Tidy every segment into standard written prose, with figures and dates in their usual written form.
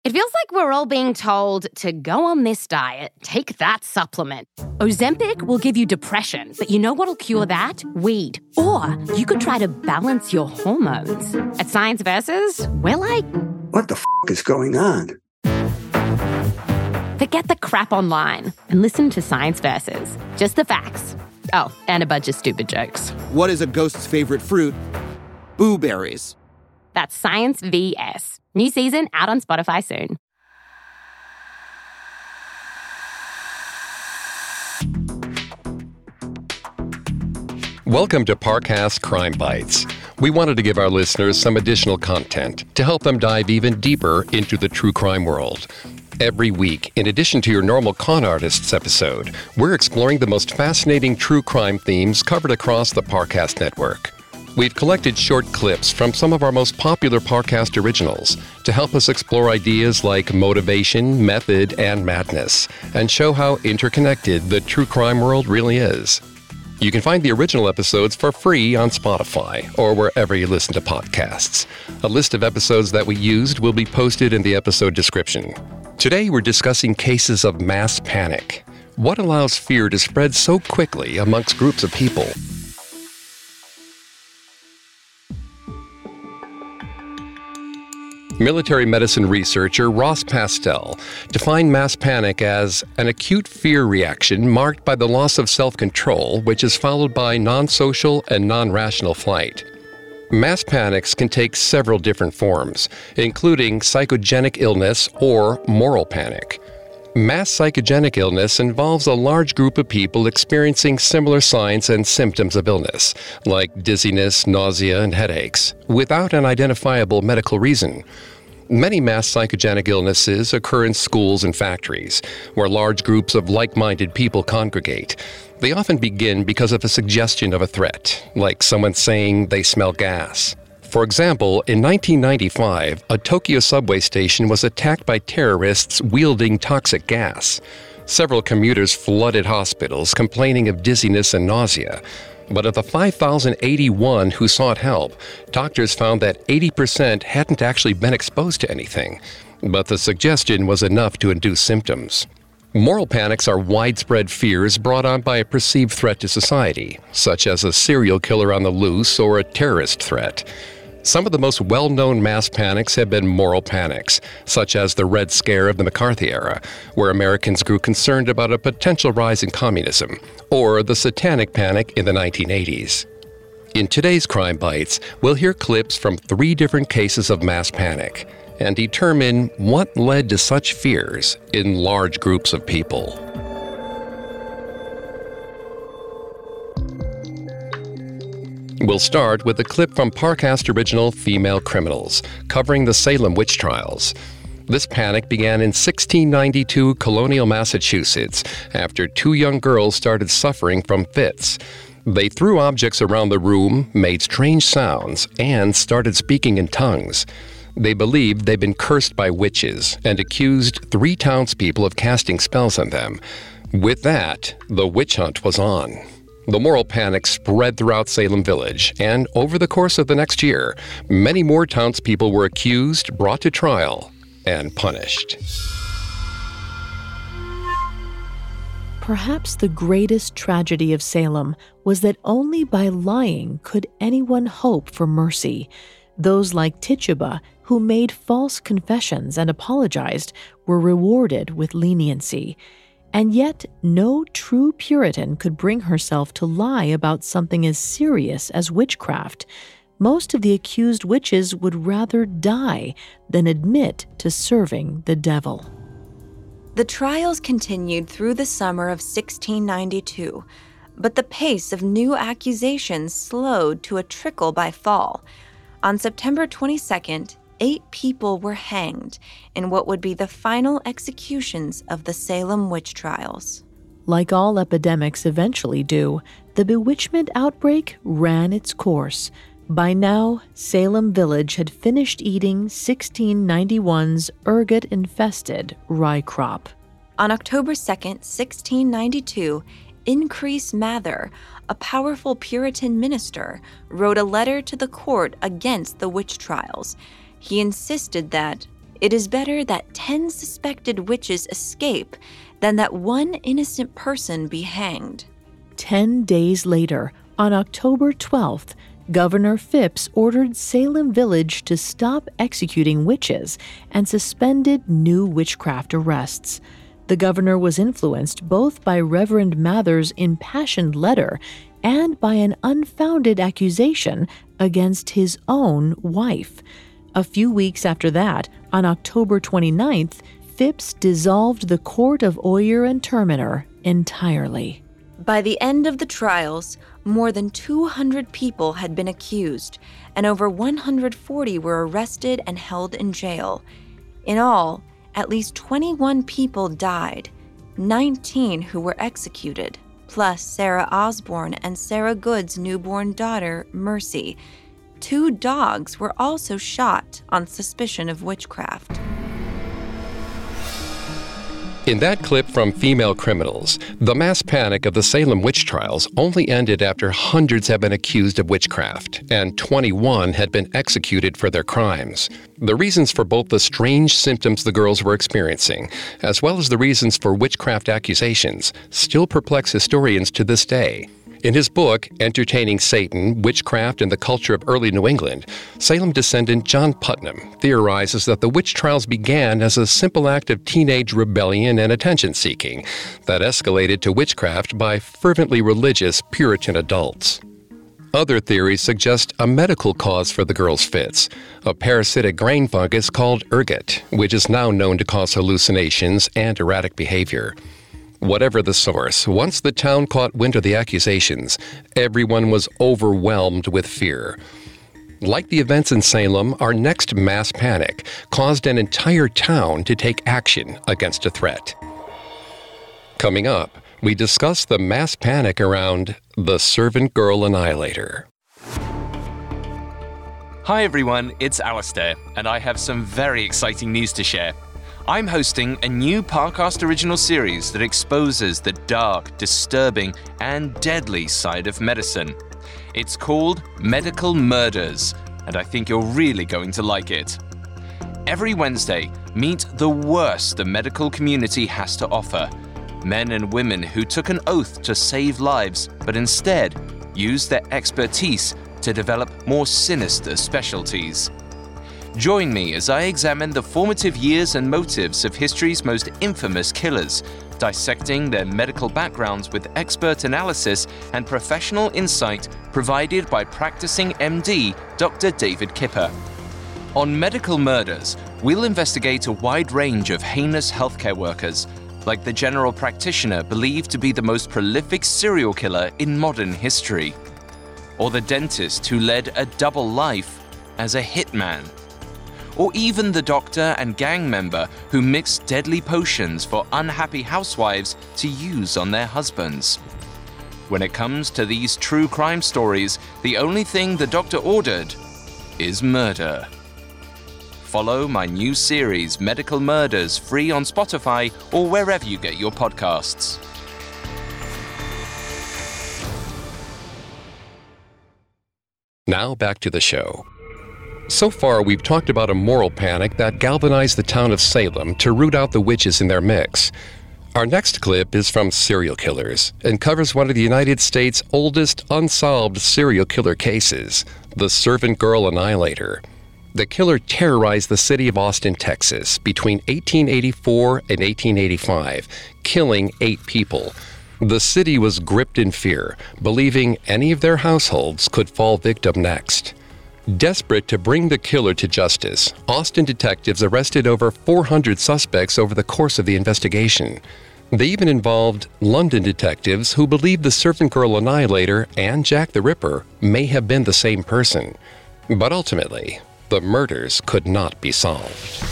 It feels like we're all being told to go on this diet, take that supplement. Ozempic will give you depression, but you know what'll cure that? Weed. Or you could try to balance your hormones. At Science Versus, we're like, what the is going on? Forget the crap online and listen to Science Versus. Just the facts. Oh, and a bunch of stupid jokes. What is a ghost's favorite fruit? Blueberries. That's Science VS. New season out on Spotify soon. Welcome to Parcast Crime Bites. We wanted to give our listeners some additional content to help them dive even deeper into the true crime world. Every week, in addition to your normal Con Artists episode, we're exploring the most fascinating true crime themes covered across the Parcast network. We've collected short clips from some of our most popular Parcast originals to help us explore ideas like motivation, method, and madness, and show how interconnected the true crime world really is. You can find the original episodes for free on Spotify or wherever you listen to podcasts. A list of episodes that we used will be posted in the episode description. Today, we're discussing cases of mass panic. What allows fear to spread so quickly amongst groups of people? Military medicine researcher Ross Pastel defined mass panic as an acute fear reaction marked by the loss of self-control, which is followed by non-social and non-rational flight. Mass panics can take several different forms, including psychogenic illness or moral panic. Mass psychogenic illness involves a large group of people experiencing similar signs and symptoms of illness, like dizziness, nausea, and headaches, without an identifiable medical reason. Many mass psychogenic illnesses occur in schools and factories, where large groups of like-minded people congregate. They often begin because of a suggestion of a threat, like someone saying they smell gas. For example, in 1995, a Tokyo subway station was attacked by terrorists wielding toxic gas. Several commuters flooded hospitals complaining of dizziness and nausea. But of the 5,081 who sought help, doctors found that 80% hadn't actually been exposed to anything. But the suggestion was enough to induce symptoms. Moral panics are widespread fears brought on by a perceived threat to society, such as a serial killer on the loose or a terrorist threat. Some of the most well-known mass panics have been moral panics, such as the Red Scare of the McCarthy era, where Americans grew concerned about a potential rise in communism, or the Satanic Panic in the 1980s. In today's Crime Bites, we'll hear clips from 3 different cases of mass panic and determine what led to such fears in large groups of people. We'll start with a clip from Parcast original Female Criminals, covering the Salem witch trials. This panic began in 1692 colonial Massachusetts after 2 young girls started suffering from fits. They threw objects around the room, made strange sounds, and started speaking in tongues. They believed they'd been cursed by witches and accused 3 townspeople of casting spells on them. With that, the witch hunt was on. The moral panic spread throughout Salem Village, and over the course of the next year, many more townspeople were accused, brought to trial, and punished. Perhaps the greatest tragedy of Salem was that only by lying could anyone hope for mercy. Those like Tituba, who made false confessions and apologized, were rewarded with leniency. And yet, no true Puritan could bring herself to lie about something as serious as witchcraft. Most of the accused witches would rather die than admit to serving the devil. The trials continued through the summer of 1692, but the pace of new accusations slowed to a trickle by fall. On September 22nd, 8 people were hanged in what would be the final executions of the Salem witch trials. Like all epidemics eventually do, the bewitchment outbreak ran its course. By now, Salem Village had finished eating 1691's ergot-infested rye crop. On October 2nd, 1692, Increase Mather, a powerful Puritan minister, wrote a letter to the court against the witch trials. He insisted that It is better that 10 suspected witches escape than that one innocent person be hanged. 10 days later, on October 12th, Governor Phips ordered Salem Village to stop executing witches and suspended new witchcraft arrests. The governor was influenced both by Reverend Mather's impassioned letter and by an unfounded accusation against his own wife. A few weeks after that, on October 29th, Phips dissolved the Court of Oyer and Terminer entirely. By the end of the trials, more than 200 people had been accused, and over 140 were arrested and held in jail. In all, at least 21 people died, 19 who were executed, plus Sarah Osborne and Sarah Good's newborn daughter, Mercy. 2 dogs were also shot on suspicion of witchcraft. In that clip from Female Criminals, the mass panic of the Salem witch trials only ended after hundreds had been accused of witchcraft and 21 had been executed for their crimes. The reasons for both the strange symptoms the girls were experiencing, as well as the reasons for witchcraft accusations, still perplex historians to this day. In his book, Entertaining Satan, Witchcraft and the Culture of Early New England, Salem descendant John Putnam theorizes that the witch trials began as a simple act of teenage rebellion and attention-seeking that escalated to witchcraft by fervently religious Puritan adults. Other theories suggest a medical cause for the girls' fits, a parasitic grain fungus called ergot, which is now known to cause hallucinations and erratic behavior. Whatever the source, once the town caught wind of the accusations, everyone was overwhelmed with fear. Like the events in Salem, our next mass panic caused an entire town to take action against a threat. Coming up, we discuss the mass panic around the Servant Girl Annihilator. Hi everyone, it's Alistair, and I have some very exciting news to share. I'm hosting a new Parcast original series that exposes the dark, disturbing, and deadly side of medicine. It's called Medical Murders, and I think you're really going to like it. Every Wednesday, meet the worst the medical community has to offer. Men and women who took an oath to save lives, but instead used their expertise to develop more sinister specialties. Join me as I examine the formative years and motives of history's most infamous killers, dissecting their medical backgrounds with expert analysis and professional insight provided by practicing MD Dr. David Kipper. On Medical Murders, we'll investigate a wide range of heinous healthcare workers, like the general practitioner believed to be the most prolific serial killer in modern history, or the dentist who led a double life as a hitman, or even the doctor and gang member who mixed deadly potions for unhappy housewives to use on their husbands. When it comes to these true crime stories, the only thing the doctor ordered is murder. Follow my new series, Medical Murders, free on Spotify or wherever you get your podcasts. Now back to the show. So far, we've talked about a moral panic that galvanized the town of Salem to root out the witches in their mix. Our next clip is from Serial Killers and covers one of the United States' oldest unsolved serial killer cases, the Servant Girl Annihilator. The killer terrorized the city of Austin, Texas, between 1884 and 1885, killing 8 people. The city was gripped in fear, believing any of their households could fall victim next. Desperate to bring the killer to justice, Austin detectives arrested over 400 suspects over the course of the investigation. They even involved London detectives who believed the Servant Girl Annihilator and Jack the Ripper may have been the same person. But ultimately, the murders could not be solved.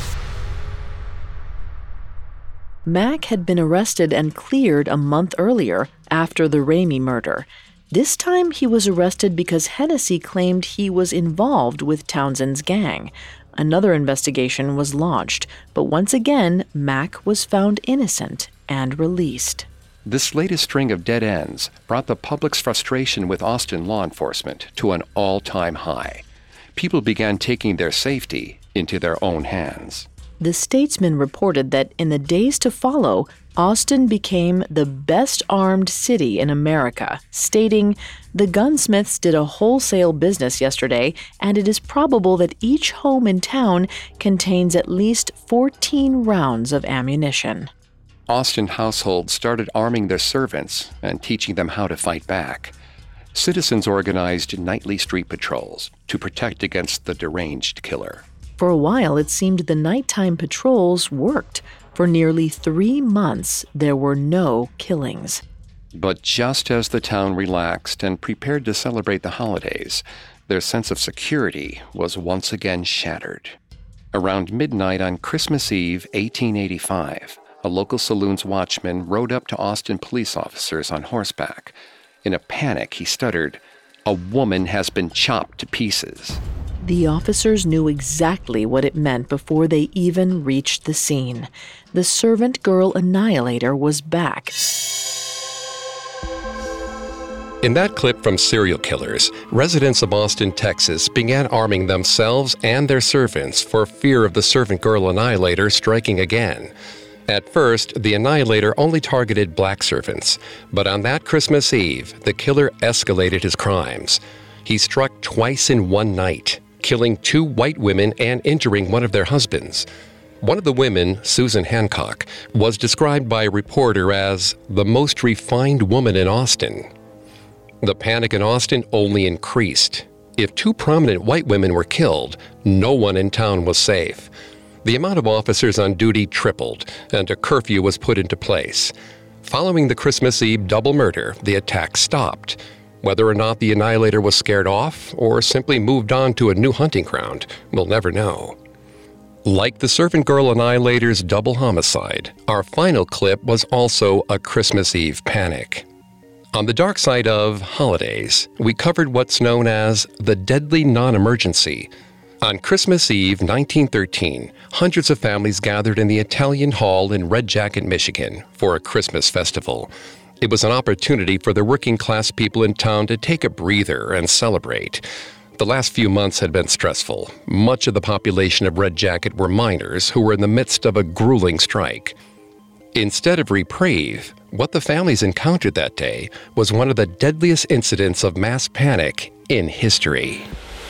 Mack had been arrested and cleared a month earlier after the Ramey murder. This time he was arrested because Hennessy claimed he was involved with Townsend's gang. Another investigation was launched, but once again, Mack was found innocent and released. This latest string of dead ends brought the public's frustration with Austin law enforcement to an all-time high. People began taking their safety into their own hands. The Statesman reported that in the days to follow, Austin became the best-armed city in America, stating, "The gunsmiths did a wholesale business yesterday, and it is probable that each home in town contains at least 14 rounds of ammunition." Austin households started arming their servants and teaching them how to fight back. Citizens organized nightly street patrols to protect against the deranged killer. For a while, it seemed the nighttime patrols worked. For nearly 3 months, there were no killings. But just as the town relaxed and prepared to celebrate the holidays, their sense of security was once again shattered. Around midnight on Christmas Eve, 1885, a local saloon's watchman rode up to Austin police officers on horseback. In a panic, he stuttered, "A woman has been chopped to pieces." The officers knew exactly what it meant before they even reached the scene. The servant girl annihilator was back. In that clip from Serial Killers, residents of Austin, Texas began arming themselves and their servants for fear of the servant girl annihilator striking again. At first, the annihilator only targeted black servants, but on that Christmas Eve, the killer escalated his crimes. He struck twice in one night, killing 2 white women and injuring one of their husbands. One of the women, Susan Hancock, was described by a reporter as the most refined woman in Austin. The panic in Austin only increased. If 2 prominent white women were killed, no one in town was safe. The amount of officers on duty tripled, and a curfew was put into place. Following the Christmas Eve double murder, the attack stopped. Whether or not the annihilator was scared off or simply moved on to a new hunting ground, we'll never know. Like the servant girl annihilator's double homicide, our final clip was also a Christmas Eve panic. On the dark side of holidays, we covered what's known as the deadly non-emergency. On Christmas Eve 1913, hundreds of families gathered in the Italian Hall in Red Jacket, Michigan, for a Christmas festival. It was an opportunity for the working-class people in town to take a breather and celebrate. The last few months had been stressful. Much of the population of Red Jacket were miners who were in the midst of a grueling strike. Instead of reprieve, what the families encountered that day was one of the deadliest incidents of mass panic in history.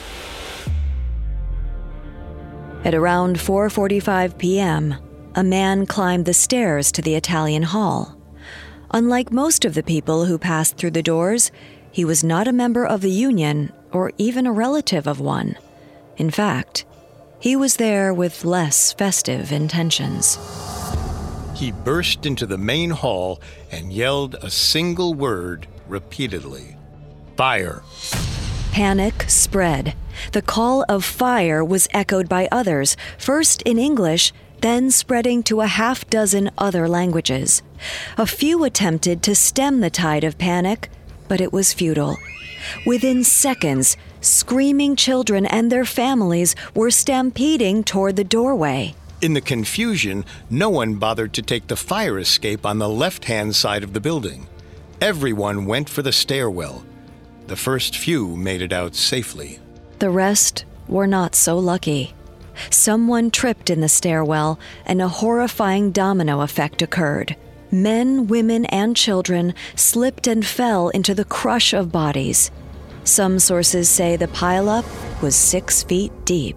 At around 4:45 p.m., a man climbed the stairs to the Italian Hall. Unlike most of the people who passed through the doors, he was not a member of the union or even a relative of one. In fact, he was there with less festive intentions. He burst into the main hall and yelled a single word repeatedly: "Fire!" Panic spread. The call of fire was echoed by others, first in English, then spreading to a half-dozen other languages. A few attempted to stem the tide of panic, but it was futile. Within seconds, screaming children and their families were stampeding toward the doorway. In the confusion, no one bothered to take the fire escape on the left-hand side of the building. Everyone went for the stairwell. The first few made it out safely. The rest were not so lucky. Someone tripped in the stairwell, and a horrifying domino effect occurred. Men, women, and children slipped and fell into the crush of bodies. Some sources say the pileup was 6 feet deep.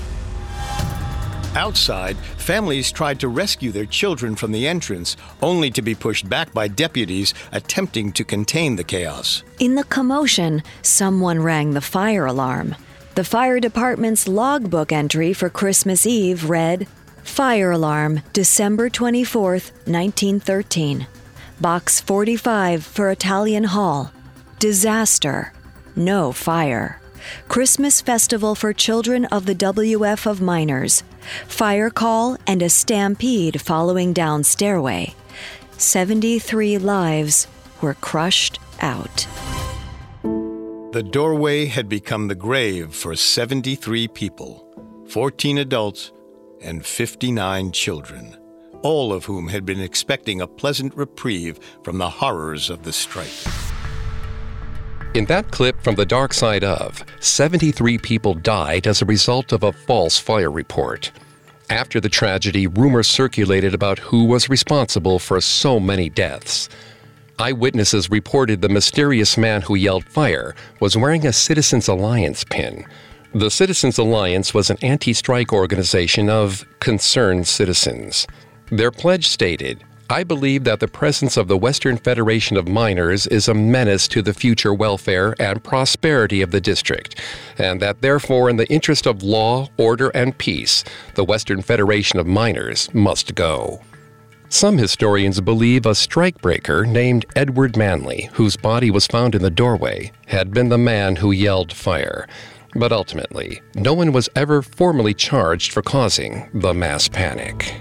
Outside, families tried to rescue their children from the entrance, only to be pushed back by deputies attempting to contain the chaos. In the commotion, someone rang the fire alarm. The fire department's logbook entry for Christmas Eve read, "Fire alarm, December 24th, 1913. Box 45 for Italian Hall. Disaster. No fire. Christmas festival for children of the WF of Miners. Fire call and a stampede following down stairway. 73 lives were crushed out." The doorway had become the grave for 73 people, 14 adults and 59 children, all of whom had been expecting a pleasant reprieve from the horrors of the strike. In that clip from The Dark Side of, 73 people died as a result of a false fire report. After the tragedy, rumors circulated about who was responsible for so many deaths. Eyewitnesses reported the mysterious man who yelled fire was wearing a Citizens Alliance pin. The Citizens Alliance was an anti-strike organization of concerned citizens. Their pledge stated, "I believe that the presence of the Western Federation of Miners is a menace to the future welfare and prosperity of the district, and that therefore in the interest of law, order, and peace, the Western Federation of Miners must go." Some historians believe a strikebreaker named Edward Manley, whose body was found in the doorway, had been the man who yelled fire. But ultimately, no one was ever formally charged for causing the mass panic.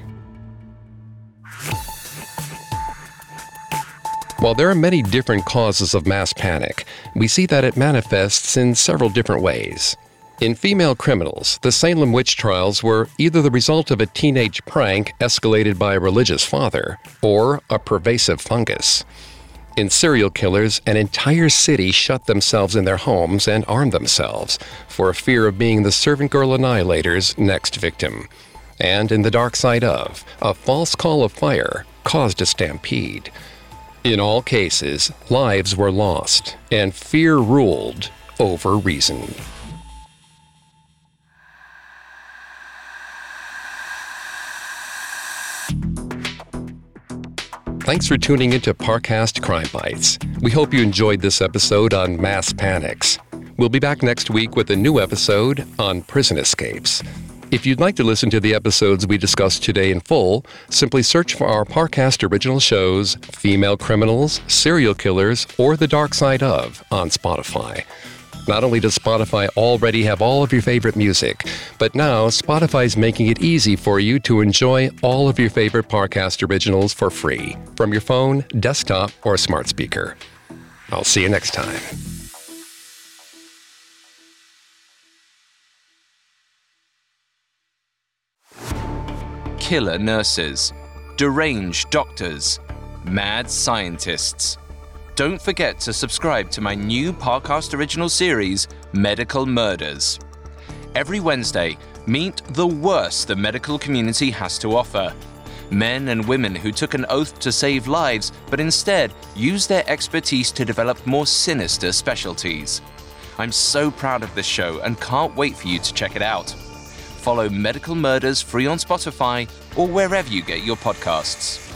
While there are many different causes of mass panic, we see that it manifests in several different ways. In female criminals, the Salem witch trials were either the result of a teenage prank escalated by a religious father or a pervasive fungus. In serial killers, an entire city shut themselves in their homes and armed themselves for fear of being the servant girl annihilator's next victim. And in The Dark Side of, a false call of fire caused a stampede. In all cases, lives were lost, and fear ruled over reason. Thanks for tuning into Parcast Crime Bites. We hope you enjoyed this episode on mass panics. We'll be back next week with a new episode on prison escapes. If you'd like to listen to the episodes we discussed today in full, simply search for our Parcast original shows, Female Criminals, Serial Killers, or The Dark Side of on Spotify. Not only does Spotify already have all of your favorite music, but now Spotify's making it easy for you to enjoy all of your favorite Parcast originals for free from your phone, desktop, or smart speaker. I'll see you next time. Killer nurses, deranged doctors, mad scientists. Don't forget to subscribe to my new Parcast original series, Medical Murders. Every Wednesday, meet the worst the medical community has to offer. Men and women who took an oath to save lives, but instead used their expertise to develop more sinister specialties. I'm so proud of this show and can't wait for you to check it out. Follow Medical Murders free on Spotify or wherever you get your podcasts.